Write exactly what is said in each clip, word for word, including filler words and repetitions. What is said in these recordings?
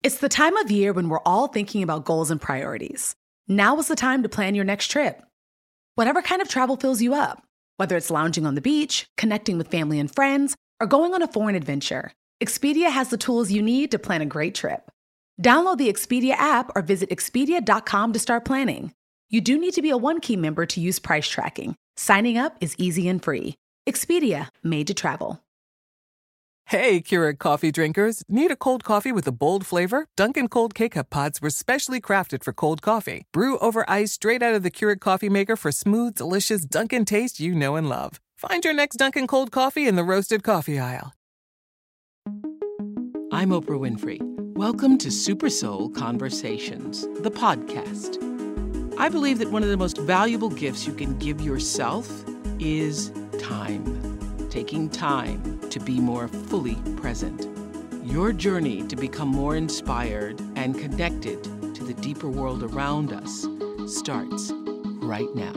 It's the time of year when we're all thinking about goals and priorities. Now is the time to plan your next trip. Whatever kind of travel fills you up, whether it's lounging on the beach, connecting with family and friends, or going on a foreign adventure, Expedia has the tools you need to plan a great trip. Download the Expedia app or visit Expedia dot com to start planning. You do need to be a One Key member to use price tracking. Signing up is easy and free. Expedia, made to travel. Hey, Keurig coffee drinkers. Need a cold coffee with a bold flavor? Dunkin' Cold K-Cup pods were specially crafted for cold coffee. Brew over ice straight out of the Keurig coffee maker for smooth, delicious Dunkin' taste you know and love. Find your next Dunkin' Cold coffee in the roasted coffee aisle. I'm Oprah Winfrey. Welcome to Super Soul Conversations, the podcast. I believe that one of the most valuable gifts you can give yourself is time. Taking time to be more fully present. Your journey to become more inspired and connected to the deeper world around us starts right now.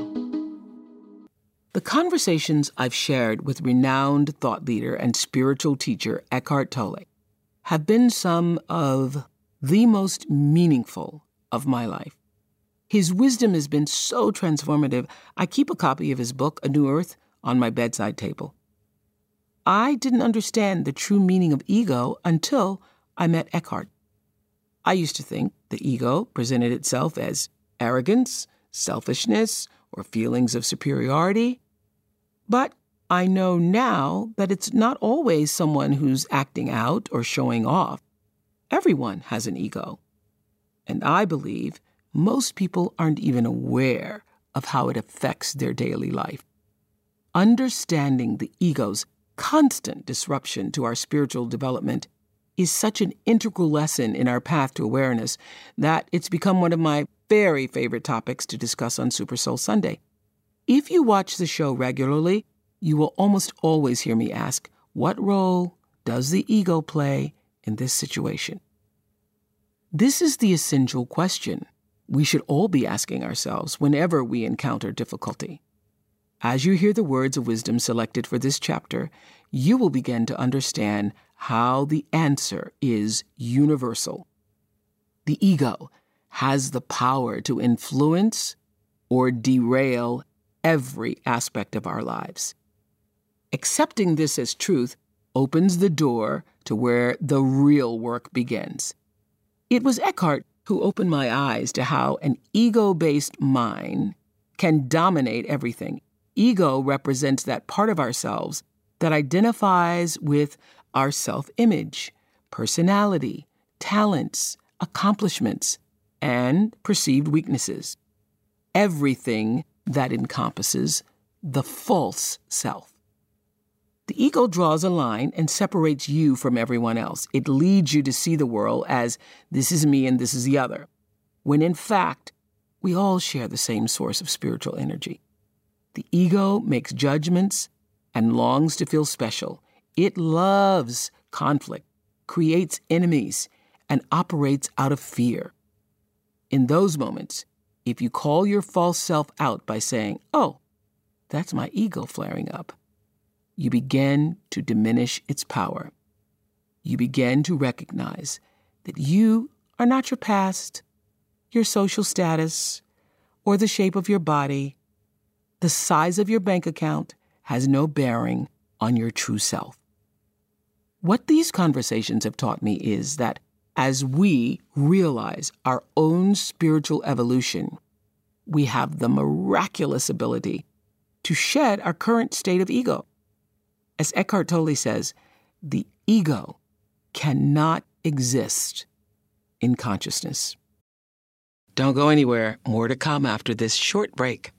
The conversations I've shared with renowned thought leader and spiritual teacher Eckhart Tolle have been some of the most meaningful of my life. His wisdom has been so transformative, I keep a copy of his book, A New Earth, on my bedside table. I didn't understand the true meaning of ego until I met Eckhart. I used to think the ego presented itself as arrogance, selfishness, or feelings of superiority. But I know now that it's not always someone who's acting out or showing off. Everyone has an ego. And I believe most people aren't even aware of how it affects their daily life. Understanding the ego's constant disruption to our spiritual development is such an integral lesson in our path to awareness that it's become one of my very favorite topics to discuss on Super Soul Sunday. If you watch the show regularly, you will almost always hear me ask, what role does the ego play in this situation? This is the essential question we should all be asking ourselves whenever we encounter difficulty. As you hear the words of wisdom selected for this chapter, you will begin to understand how the answer is universal. The ego has the power to influence or derail every aspect of our lives. Accepting this as truth opens the door to where the real work begins. It was Eckhart who opened my eyes to how an ego-based mind can dominate everything. Ego represents that part of ourselves that identifies with our self-image, personality, talents, accomplishments, and perceived weaknesses. Everything that encompasses the false self. The ego draws a line and separates you from everyone else. It leads you to see the world as this is me and this is the other, when in fact, we all share the same source of spiritual energy. The ego makes judgments and longs to feel special. It loves conflict, creates enemies, and operates out of fear. In those moments, if you call your false self out by saying, "Oh, that's my ego flaring up," you begin to diminish its power. You begin to recognize that you are not your past, your social status, or the shape of your body. The size of your bank account has no bearing on your true self. What these conversations have taught me is that as we realize our own spiritual evolution, we have the miraculous ability to shed our current state of ego. As Eckhart Tolle says, the ego cannot exist in consciousness. Don't go anywhere. More to come after this short break.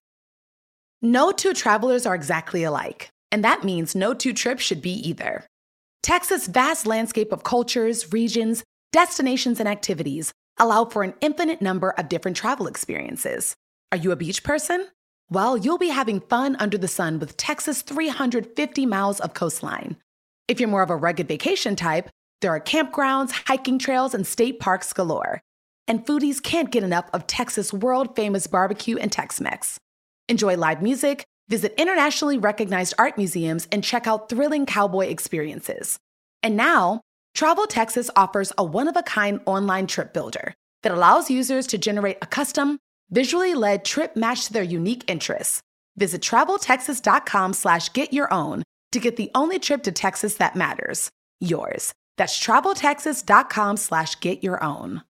No two travelers are exactly alike, and that means no two trips should be either. Texas' vast landscape of cultures, regions, destinations, and activities allow for an infinite number of different travel experiences. Are you a beach person? Well, you'll be having fun under the sun with Texas' three hundred fifty miles of coastline. If you're more of a rugged vacation type, there are campgrounds, hiking trails, and state parks galore. And foodies can't get enough of Texas' world-famous barbecue and Tex-Mex. Enjoy live music, visit internationally recognized art museums, and check out thrilling cowboy experiences. And now, Travel Texas offers a one-of-a-kind online trip builder that allows users to generate a custom, visually led trip matched to their unique interests. Visit traveltexas.com slash get your own to get the only trip to Texas that matters, yours. That's traveltexas.com slash get your own.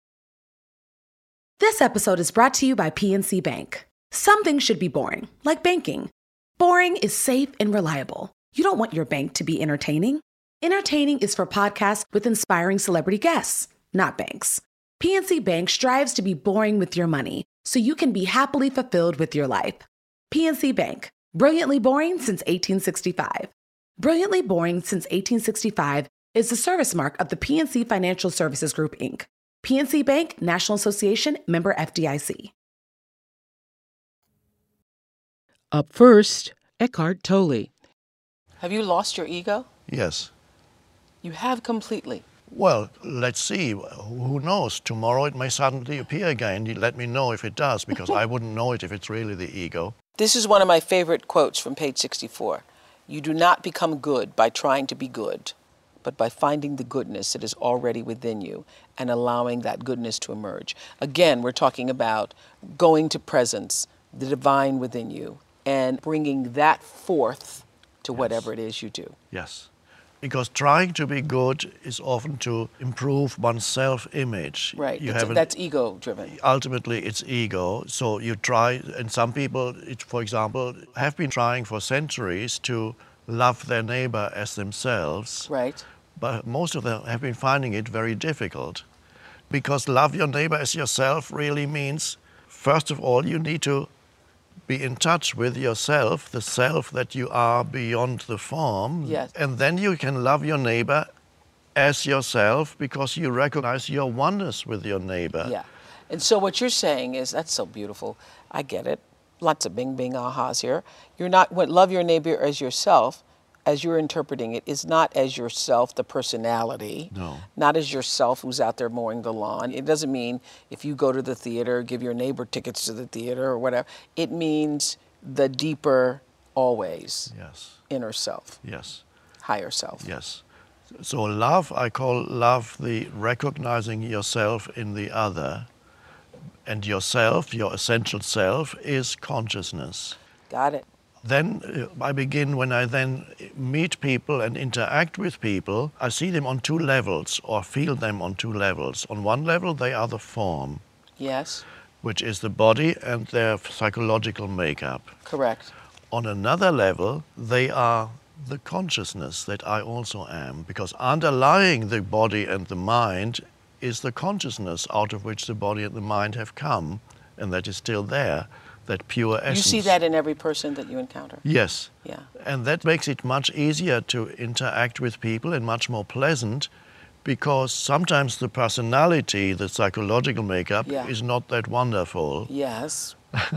This episode is brought to you by P N C Bank. Some things should be boring, like banking. Boring is safe and reliable. You don't want your bank to be entertaining. Entertaining is for podcasts with inspiring celebrity guests, not banks. P N C Bank strives to be boring with your money so you can be happily fulfilled with your life. P N C Bank, brilliantly boring since eighteen sixty-five. Brilliantly boring since eighteen sixty-five is the service mark of the P N C Financial Services Group, Incorporated. P N C Bank, National Association, member F D I C. Up first, Eckhart Tolle. Have you lost your ego? Yes. You have completely. Well, let's see. Who knows? Tomorrow it may suddenly appear again. You let me know if it does, because I wouldn't know it if it's really the ego. This is one of my favorite quotes from page sixty-four. You do not become good by trying to be good, but by finding the goodness that is already within you and allowing that goodness to emerge. Again, we're talking about going to presence, the divine within you, and bringing that forth to Yes. whatever it is you do. Yes. Because trying to be good is often to improve one's self-image. Right, You It's- have an- that's ego-driven. Ultimately, it's ego. So you try, and some people, it, for example, have been trying for centuries to love their neighbor as themselves. Right. But most of them have been finding it very difficult. Because love your neighbor as yourself really means, first of all, you need to be in touch with yourself, the self that you are beyond the form. Yes. And then you can love your neighbor as yourself because you recognize your oneness with your neighbor. Yeah. And so what you're saying is, that's so beautiful. I get it. Lots of bing, bing, ahas here. You're not, what, love your neighbor as yourself, as you're interpreting it, is not as yourself, the personality. No. Not as yourself who's out there mowing the lawn. It doesn't mean if you go to the theater, give your neighbor tickets to the theater or whatever. It means the deeper, always, Yes. inner self, Yes. higher self. Yes. So love, I call love the recognizing yourself in the other. And yourself, your essential self, is consciousness. Got it. Then uh, I begin, when I then meet people and interact with people, I see them on two levels or feel them on two levels. On one level, they are the form, Yes, which is the body and their psychological makeup. correct. On another level, they are the consciousness that I also am, because underlying the body and the mind is the consciousness out of which the body and the mind have come, and that is still there, that pure essence. You see that in every person that you encounter? Yes. Yeah. And that makes it much easier to interact with people and much more pleasant, because sometimes the personality, the psychological makeup, Yeah. is not that wonderful. Yes.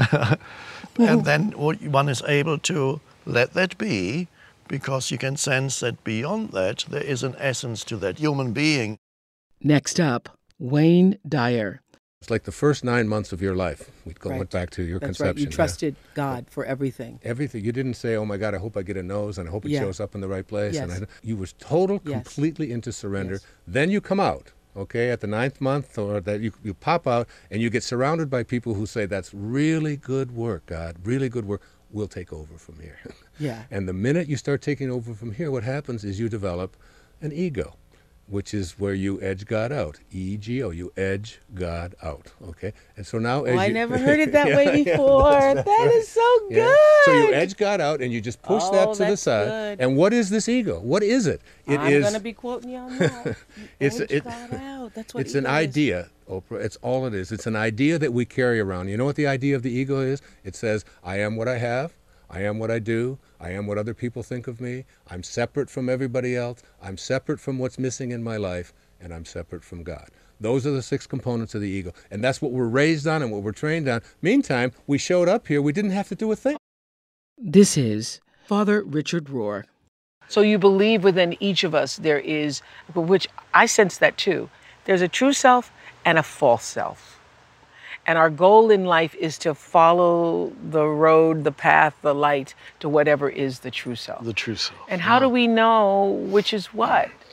And then one is able to let that be, because you can sense that beyond that there is an essence to that human being. Next up, Wayne Dyer. It's like the first nine months of your life. We go Right. went back to your That's conception. right. You yeah. trusted God for everything. Everything. You didn't say, "Oh my God, I hope I get a nose, and I hope it Yeah. shows up in the right place." And Yes. I, you was total, Yes. completely into surrender. Yes. Then you come out, okay, at the ninth month, or that you you pop out, and you get surrounded by people who say, "That's really good work, God. Really good work. We'll take over from here." Yeah. And the minute you start taking over from here, what happens is you develop an ego, which is where you edge God out. E G O, you edge God out, okay? And so now as Oh, I you... never heard it that Yeah, way yeah, before. that's- That is so yeah. good. So you edge God out and you just push Oh, that to the that's side. good. And what is this ego? What is it? It I'm is- going to be quoting you on that. You It's- edge it- God out. That's what It's an ego is. idea, Oprah. It's all it is. It's an idea that we carry around. You know what the idea of the ego is? It says, I am what I have. I am what I do. I am what other people think of me. I'm separate from everybody else. I'm separate from what's missing in my life. And I'm separate from God. Those are the six components of the ego. And that's what we're raised on and what we're trained on. Meantime, we showed up here. We didn't have to do a thing. This is Father Richard Rohr. So you believe within each of us there is, which I sense that too, there's a true self and a false self. And our goal in life is to follow the road, the path, the light to whatever is the true self. The true self. And how do we know which is what?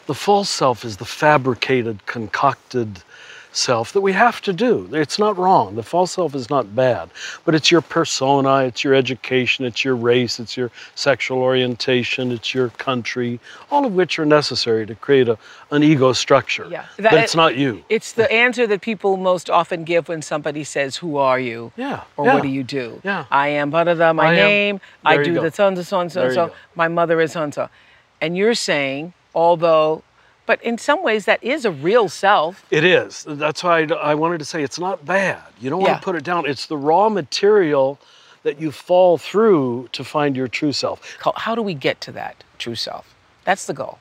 The false self is the fabricated, concocted self that we have to do. It's not wrong. The false self is not bad, but it's your persona, it's your education, it's your race, it's your sexual orientation, it's your country, all of which are necessary to create a, an ego structure. Yeah. But That- it's not you. It's the answer that people most often give when somebody says, "Who are you?" Yeah. Or yeah. what do you do? Yeah. I am blah, blah, blah, my I am- name, I There you do go. the so and so and so There and you so. go. My mother is so and so. And you're saying, although, but in some ways that is a real self. It is. That's why I, I wanted to say it's not bad. You don't Yeah. want to put it down. It's the raw material that you fall through to find your true self. How do we get to that true self? That's the goal.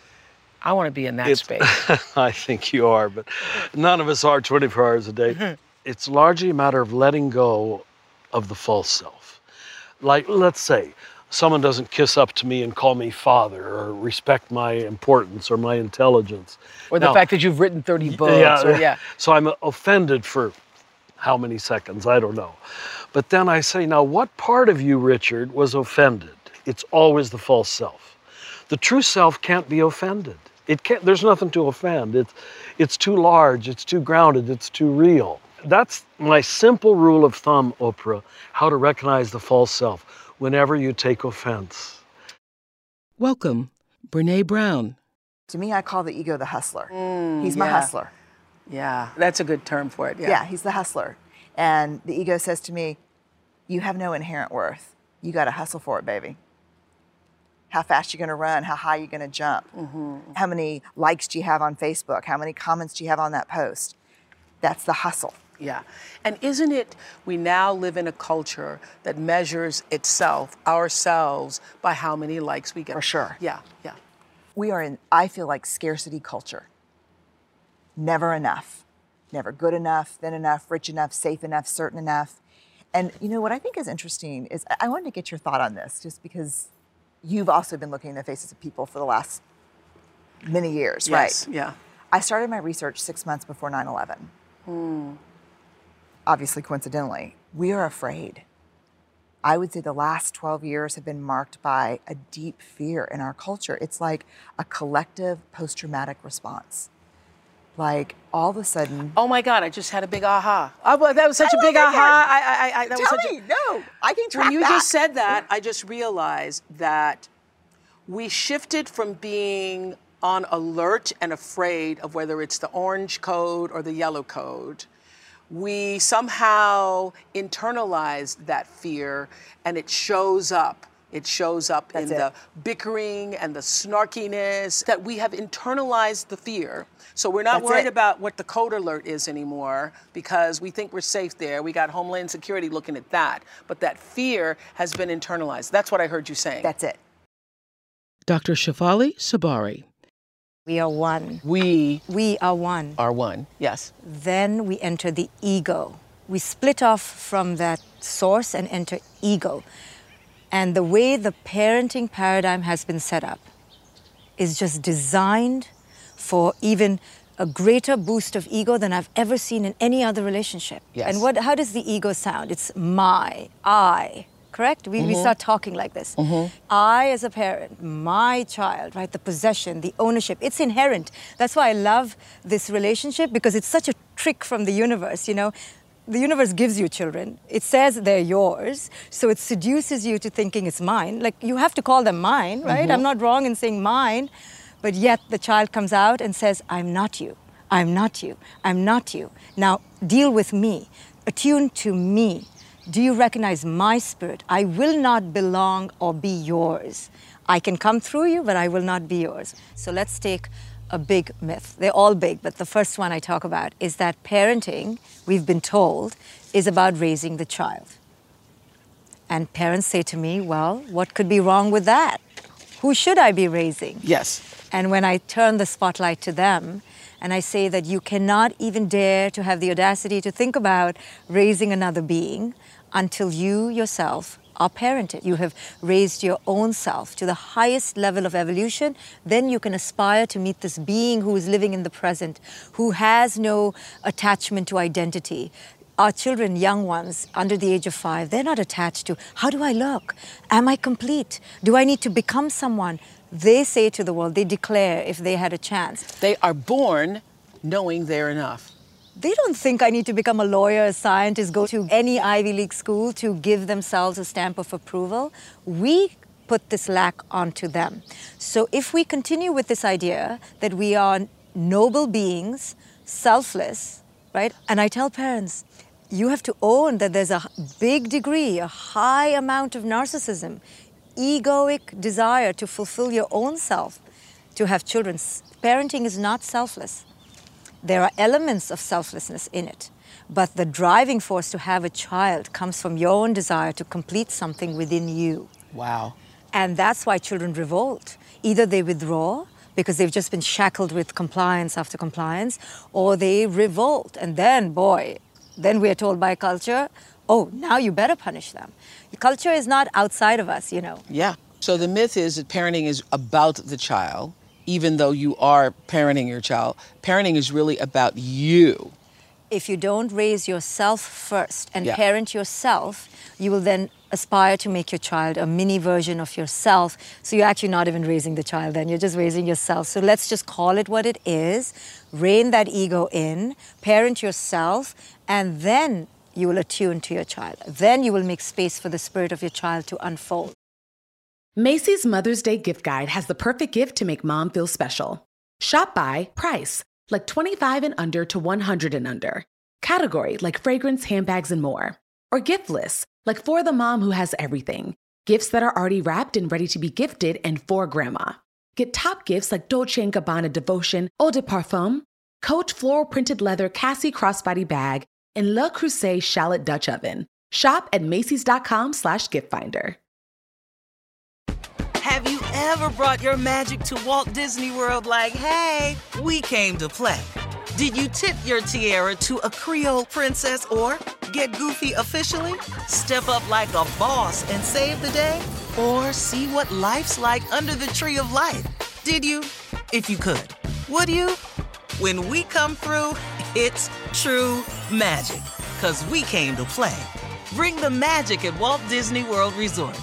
I want to be in that It's- space. I think you are, but none of us are twenty-four hours a day. Mm-hmm. It's largely a matter of letting go of the false self. Like, let's say, someone doesn't kiss up to me and call me father or respect my importance or my intelligence. Or the Now, fact that you've written thirty books. yeah, Or, yeah. So I'm offended for how many seconds, I don't know. But then I say, now what part of you, Richard, was offended? It's always the false self. The true self can't be offended. It can't, there's nothing to offend. It's, it's too large, it's too grounded, it's too real. That's my simple rule of thumb, Oprah, how to recognize the false self whenever you take offense. Welcome, Brene Brown. To me, I call the ego the hustler. Mm, he's my yeah. hustler. Yeah, that's a good term for it. Yeah. Yeah. he's the hustler. And the ego says to me, you have no inherent worth. You got to hustle for it, baby. How fast you going to run? How high you going to jump? Mm-hmm. How many likes do you have on Facebook? How many comments do you have on that post? That's the hustle. Yeah. And isn't it, we now live in a culture that measures itself, ourselves, by how many likes we get. For sure. Yeah, yeah. We are in, I feel like, scarcity culture. Never enough. Never good enough, thin enough, rich enough, safe enough, certain enough. And you know what I think is interesting is I wanted to get your thought on this, just because you've also been looking in the faces of people for the last many years, Yes, right? yeah. I started my research six months before nine eleven. Hmm. Obviously, coincidentally, we are afraid. I would say the last twelve years have been marked by a deep fear in our culture. It's like a collective post-traumatic response. Like all of a sudden, Oh my God, I just had a big aha. Oh, well, that was such I a big love that aha. part. I, I, I, that was tell such me, a, no, I can track When you back. just said that, I just realized that we shifted from being on alert and afraid of whether it's the orange code or the yellow code. We somehow internalized that fear, and it shows up. It shows up That's in it. the bickering and the snarkiness, that we have internalized the fear. So we're not That's worried it. about what the code alert is anymore because we think we're safe there. We got Homeland Security looking at that. But that fear has been internalized. That's what I heard you saying. That's it. Doctor Shefali Sabari. We are one. We We are one. are one. Yes. Then we enter the ego. We split off from that source and enter ego. And the way the parenting paradigm has been set up is just designed for even a greater boost of ego than I've ever seen in any other relationship. Yes. And what? How does the ego sound? It's my, I, correct? We, we start talking like this. I, as a parent, my child, right? The possession, the ownership, it's inherent. That's why I love this relationship, because it's such a trick from the universe, you know? The universe gives you children. It says they're yours, so it seduces you to thinking it's mine. Like, you have to call them mine, right? I'm not wrong in saying mine, but yet the child comes out and says, I'm not you. I'm not you. I'm not you. Now, deal with me. Attune to me. Do you recognize my spirit? I will not belong or be yours. I can come through you, but I will not be yours. So let's take a big myth. They're all big, but the first one I talk about is that parenting, we've been told, is about raising the child. And parents say to me, well, what could be wrong with that? Who should I be raising? Yes. And when I turn the spotlight to them, and I say that you cannot even dare to have the audacity to think about raising another being until you yourself are parented. You have raised your own self to the highest level of evolution. Then you can aspire to meet this being who is living in the present, who has no attachment to identity. Our children, young ones, under the age of five, they're not attached to, how do I look? Am I complete? Do I need to become someone? they say to the world, they declare if they had a chance. They are born knowing they're enough. They don't think I need to become a lawyer, a scientist, go to any Ivy League school to give themselves a stamp of approval. We put this lack onto them. So if we continue with this idea that we are noble beings, selfless, right? And I tell parents, you have to own that there's a big degree, a high amount of narcissism, egoic desire to fulfill your own self, to have children. Parenting is not selfless. There are elements of selflessness in it, but the driving force to have a child comes from your own desire to complete something within you. Wow. And that's why children revolt. Either they withdraw because they've just been shackled with compliance after compliance, or they revolt. And then, boy, then we are told by culture, oh, now you better punish them. Culture is not outside of us, you know. Yeah. So the myth is that parenting is about the child, even though you are parenting your child. Parenting is really about you. If you don't raise yourself first and Yeah. parent yourself, you will then aspire to make your child a mini version of yourself. So you're actually not even raising the child then, you're just raising yourself. So let's just call it what it is, rein that ego in, parent yourself, and then you will attune to your child. Then you will make space for the spirit of your child to unfold. Macy's Mother's Day gift guide has the perfect gift to make mom feel special. Shop by price, like twenty-five and under to one hundred and under. Category, like fragrance, handbags, and more. Or gift lists, like for the mom who has everything. Gifts that are already wrapped and ready to be gifted and for grandma. Get top gifts like Dolce and Gabbana Devotion, Eau de Parfum, Coach floral printed leather Cassie crossbody bag, and Le Creuset shallot Dutch oven. Shop at Macy's.com slash gift finder. Have you ever brought your magic to Walt Disney World like, hey, we came to play? Did you tip your tiara to a Creole princess or get goofy officially? Step up like a boss and save the day? Or see what life's like under the tree of life? Did you? If you could. Would you? When we come through, it's true magic. 'Cause we came to play. Bring the magic at Walt Disney World Resort.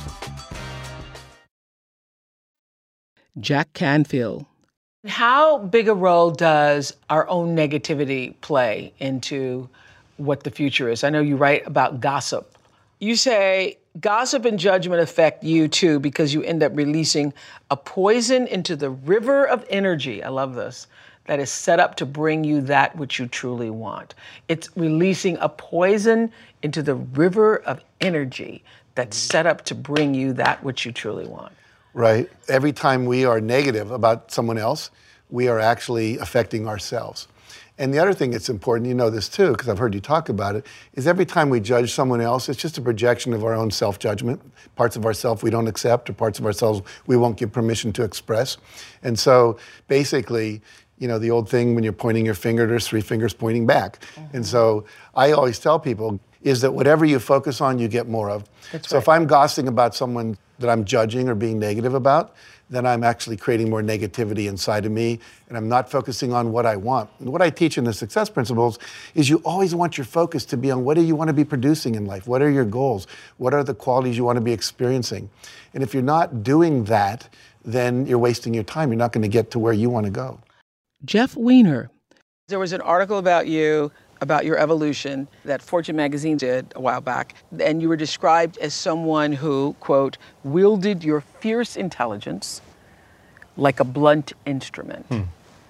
Jack Canfield. How big a role does our own negativity play into what the future is? I know you write about gossip. You say gossip and judgment affect you too because you end up releasing a poison into the river of energy. I love this. That is set up to bring you that which you truly want. It's releasing a poison into the river of energy that's set up to bring you that which you truly want. Right. Every time we are negative about someone else, we are actually affecting ourselves. And the other thing that's important, you know this too, because I've heard you talk about it, is every time we judge someone else, it's just a projection of our own self-judgment, parts of ourselves we don't accept, or parts of ourselves we won't give permission to express. And so basically, you know, the old thing when you're pointing your finger, there's three fingers pointing back. Mm-hmm. And so I always tell people is that whatever you focus on, you get more of. That's so right. If I'm gossiping about someone that I'm judging or being negative about, then I'm actually creating more negativity inside of me, and I'm not focusing on what I want. And what I teach in the Success Principles is you always want your focus to be on what do you want to be producing in life? What are your goals? What are the qualities you want to be experiencing? And if you're not doing that, then you're wasting your time. You're not going to get to where you want to go. Jeff Weiner. There was an article about you, about your evolution, that Fortune magazine did a while back, and you were described as someone who, quote, wielded your fierce intelligence like a blunt instrument. Hmm.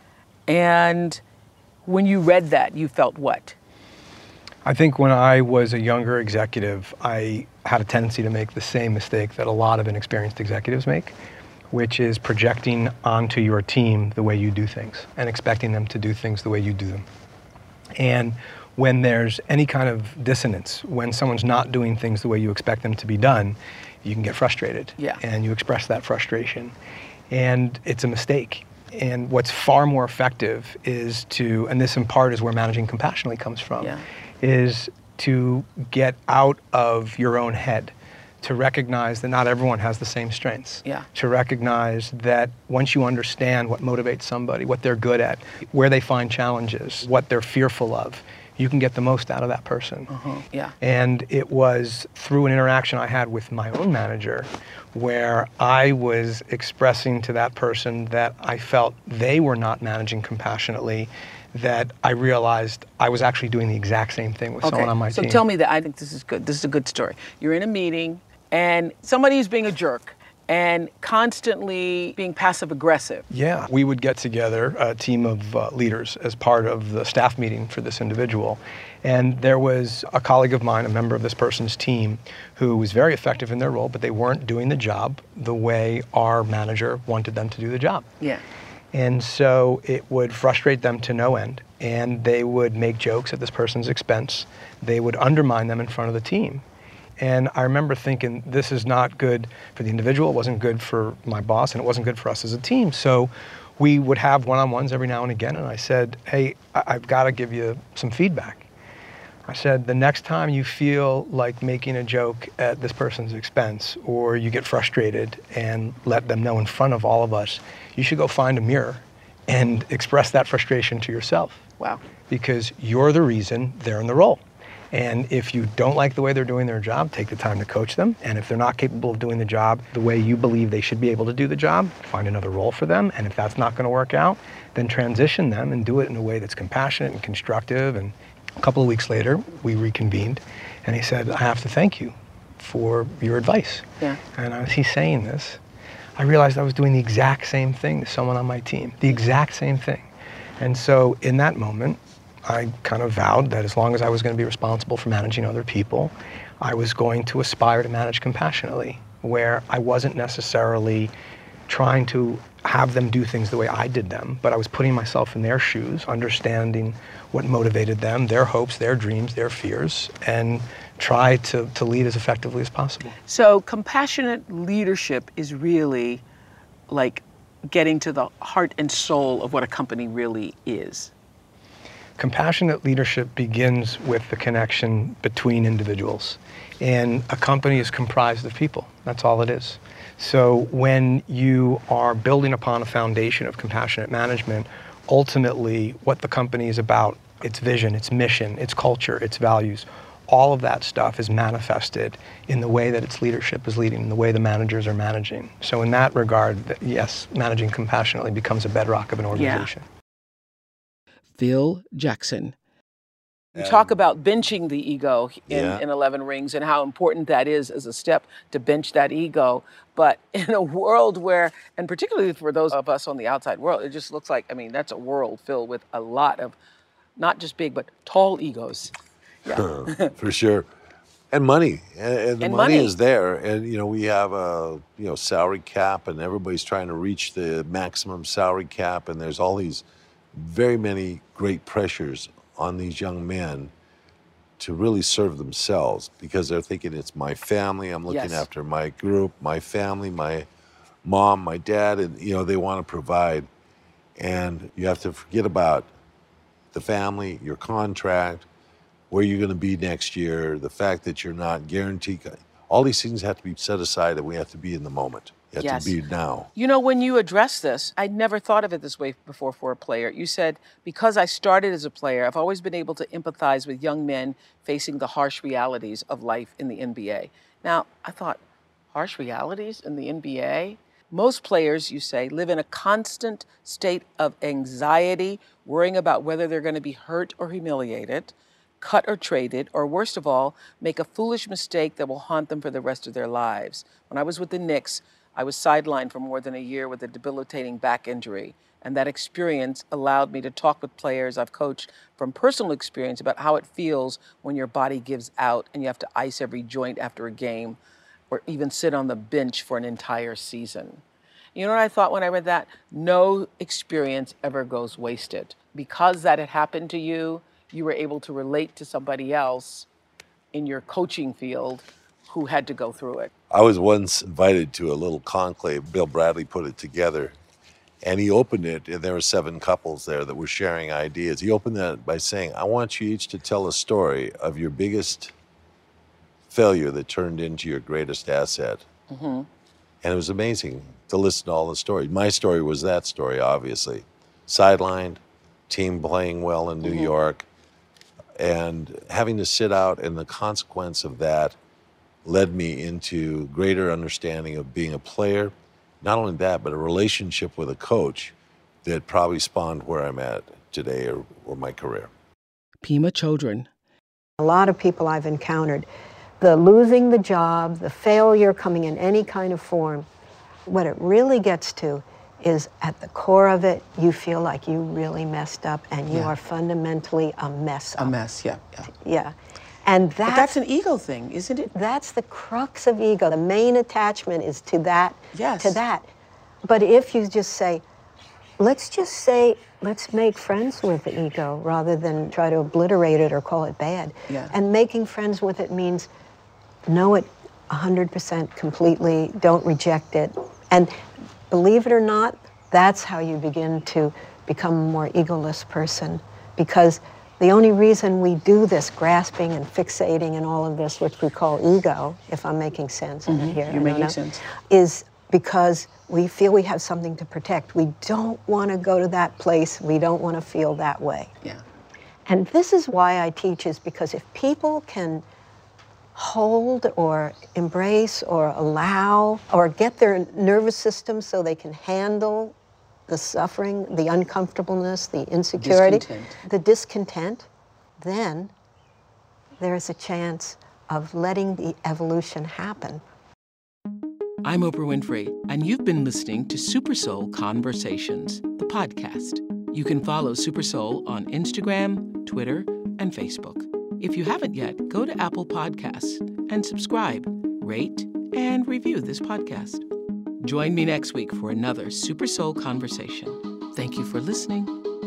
And when you read that, you felt what? I think when I was a younger executive, I had a tendency to make the same mistake that a lot of inexperienced executives make, which is projecting onto your team the way you do things and expecting them to do things the way you do them. And when there's any kind of dissonance, when someone's not doing things the way you expect them to be done, you can get frustrated. Yeah. And you express that frustration. And it's a mistake. And what's far more effective is to, and this in part is where managing compassionately comes from, yeah. is to get out of your own head, to recognize that not everyone has the same strengths. Yeah. To recognize that once you understand what motivates somebody, what they're good at, where they find challenges, what they're fearful of, you can get the most out of that person. Uh-huh. Yeah. And it was through an interaction I had with my own manager where I was expressing to that person that I felt they were not managing compassionately, that I realized I was actually doing the exact same thing with Okay. someone on my so team. tell me that. I think this is good. This is a good story. You're in a meeting and somebody's being a jerk and constantly being passive aggressive. Yeah, we would get together, a team of uh, leaders, as part of the staff meeting for this individual. And there was a colleague of mine, a member of this person's team, who was very effective in their role, but they weren't doing the job the way our manager wanted them to do the job. Yeah. And so it would frustrate them to no end, and they would make jokes at this person's expense. They would undermine them in front of the team. And I remember thinking, this is not good for the individual, it wasn't good for my boss, and it wasn't good for us as a team. So we would have one-on-ones every now and again, and I said, hey, I- I've got to give you some feedback. I said, the next time you feel like making a joke at this person's expense, or you get frustrated and let them know in front of all of us, you should go find a mirror and express that frustration to yourself. Wow. Because you're the reason they're in the role. And if you don't like the way they're doing their job, take the time to coach them. And if they're not capable of doing the job the way you believe they should be able to do the job, find another role for them. And if that's not going to work out, then transition them and do it in a way that's compassionate and constructive. And a couple of weeks later, we reconvened, and he said, I have to thank you for your advice. Yeah. And as he's saying this, I realized I was doing the exact same thing to someone on my team, the exact same thing. And so in that moment, I kind of vowed that as long as I was going to be responsible for managing other people, I was going to aspire to manage compassionately, where I wasn't necessarily trying to have them do things the way I did them, but I was putting myself in their shoes, understanding what motivated them, their hopes, their dreams, their fears, and try to, to lead as effectively as possible. So compassionate leadership is really like getting to the heart and soul of what a company really is. Compassionate leadership begins with the connection between individuals. And a company is comprised of people. That's all it is. So when you are building upon a foundation of compassionate management, ultimately what the company is about, its vision, its mission, its culture, its values, all of that stuff is manifested in the way that its leadership is leading, in the way the managers are managing. So in that regard, yes, managing compassionately becomes a bedrock of an organization. Yeah. Phil Jackson. You And- talk about benching the ego in, Yeah. in eleven Rings and how important that is as a step to bench that ego. But in a world where, and particularly for those of us on the outside world, it just looks like, I mean, that's a world filled with a lot of not just big, but tall egos. Yeah. For sure. And money. And, and the And money, money. is there. And, you know, we have a, you know, salary cap, and everybody's trying to reach the maximum salary cap. And there's all these very many great pressures on these young men to really serve themselves, because they're thinking, it's my family, I'm looking Yes. after my group, my family, my mom, my dad, and, you know, they want to provide. And you have to forget about the family, your contract, where you're going to be next year, the fact that you're not guaranteed. All these things have to be set aside, and we have to be in the moment. You have Yes. to be now. You know, when you address this, I'd never thought of it this way before for a player. You said, because I started as a player, I've always been able to empathize with young men facing the harsh realities of life in the N B A. Now, I thought, harsh realities in the N B A? Most players, you say, live in a constant state of anxiety, worrying about whether they're going to be hurt or humiliated, cut or traded, or worst of all, make a foolish mistake that will haunt them for the rest of their lives. When I was with the Knicks, I was sidelined for more than a year with a debilitating back injury. And that experience allowed me to talk with players I've coached from personal experience about how it feels when your body gives out and you have to ice every joint after a game, or even sit on the bench for an entire season. You know what I thought when I read that? No experience ever goes wasted. Because that had happened to you, you were able to relate to somebody else in your coaching field who had to go through it. I was once invited to a little conclave. Bill Bradley put it together, and he opened it, and there were seven couples there that were sharing ideas. He opened that by saying, I want you each to tell a story of your biggest failure that turned into your greatest asset. Mm-hmm. And it was amazing to listen to all the stories. My story was that story, obviously. Sidelined, team playing well in New Mhm. York, and having to sit out, and the consequence of that led me into greater understanding of being a player. Not only that, but a relationship with a coach that probably spawned where I'm at today, or, or my career. Pema Chodron. A lot of people I've encountered, the losing the job, the failure coming in any kind of form, what it really gets to is at the core of it, you feel like you really messed up and you Yeah. are fundamentally a mess up. A mess, yeah, yeah. Yeah. And that's, But that's an ego thing, isn't it? That's the crux of ego. The main attachment is to that, Yes. to that. But if you just say, let's just say, let's make friends with the ego rather than try to obliterate it or call it bad. Yeah. And making friends with it means know it one hundred percent completely, don't reject it. And believe it or not, that's how you begin to become a more egoless person, because the only reason we do this grasping and fixating and all of this, which we call ego, if I'm making sense of it here, You're I making don't know, sense. is because we feel we have something to protect. We don't want to go to that place. We don't want to feel that way. Yeah. And this is why I teach, is because if people can hold or embrace or allow or get their nervous system so they can handle the suffering, the uncomfortableness, the insecurity, Discontent. the discontent, then there's a chance of letting the evolution happen. I'm Oprah Winfrey, and you've been listening to Super Soul Conversations, the podcast. You can follow Super Soul on Instagram, Twitter, and Facebook. If you haven't yet, go to Apple Podcasts and subscribe, rate, and review this podcast. Join me next week for another Super Soul Conversation. Thank you for listening.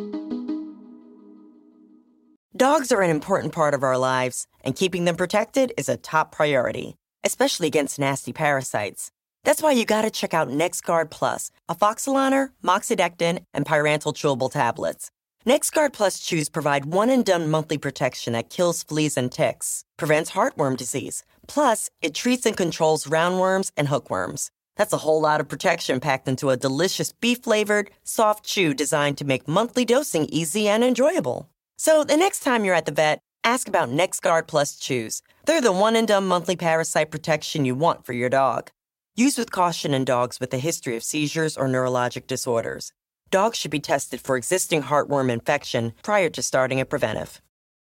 Dogs are an important part of our lives, and keeping them protected is a top priority, especially against nasty parasites. That's why you gotta check out NexGard Plus, afoxolaner, moxidectin, and pyrantel chewable tablets. NexGard Plus chews provide one-and-done monthly protection that kills fleas and ticks, prevents heartworm disease. Plus, it treats and controls roundworms and hookworms. That's a whole lot of protection packed into a delicious beef-flavored, soft chew designed to make monthly dosing easy and enjoyable. So the next time you're at the vet, ask about NexGard Plus chews. They're the one-and-done monthly parasite protection you want for your dog. Use with caution in dogs with a history of seizures or neurologic disorders. Dogs should be tested for existing heartworm infection prior to starting a preventive.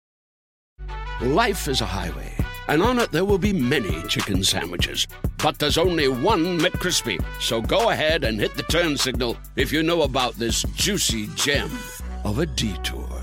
Life is a highway, and on it there will be many chicken sandwiches. But there's only one McCrispy. So go ahead and hit the turn signal if you know about this juicy gem of a detour.